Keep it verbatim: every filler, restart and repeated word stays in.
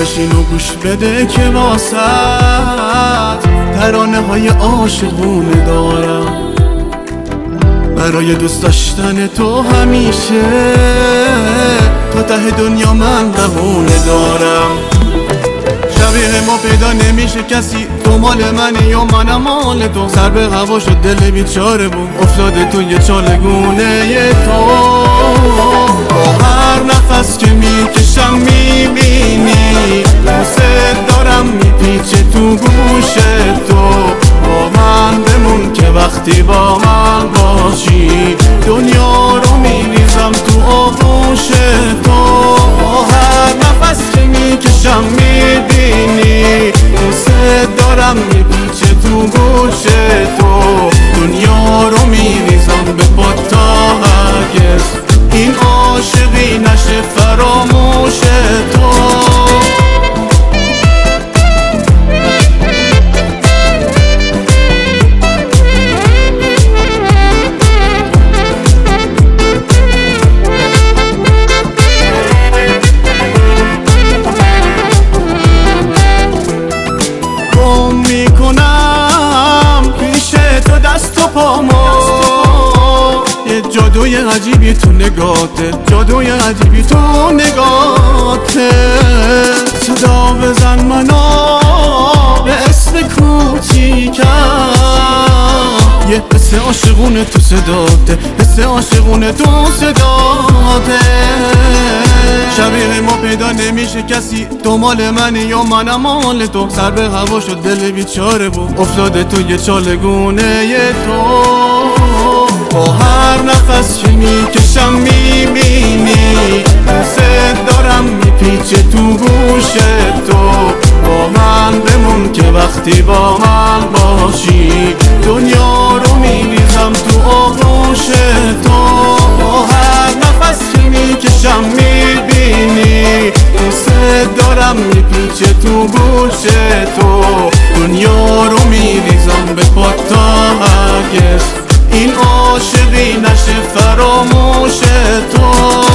بشین و گوش بده که واسط ترانه های عاشقونه دارم، برای دوست داشتن تو همیشه تا ته دنیا من بهونه دارم. شبیه ما پیدا نمیشه کسی، تو مال منی یا منم مال تو. سر به هوا شد دل بیچاره بود افتاده تو یه چالگونه تو. با هر نفس که میکشم میبینی دوست دارم میپیچه تو گوش تو. با من بمون که وقتی با من باشی دنیا رو میریزم تو آغوش تو. با هر نفس که میکشم میبینی دوست دارم میپیچه تو گوش تو. دنیا رو میریزم به پات تا هرگز این عاشقی نشه فراموش تو. یه جادوی عجیبی تو نگاته، جادوی عجیبی تو نگاته. صدا بزن منو به اسم کوچیکم، یه حس عاشقونه تو صداته، حس عاشقونه تو صداته. شبیه ما پیدا نمیشه کسی، تو مال منی یا منم مال تو. سر به هوا شد دل بیچاره بود افتاده تو یه چالگونه تو. با هر نفس که میکشم میبینی دوست دارم میپیچه تو گوش تو. با من بمون که وقتی با من باشی دنیا رو میریزم تو آغوش تو. با هر نفس که میکشم میبینی دوست دارم میپیچه تو گوش تو. دنیا رو میریزم به پات تا هرگز این عاشقی نشه فراموش تو.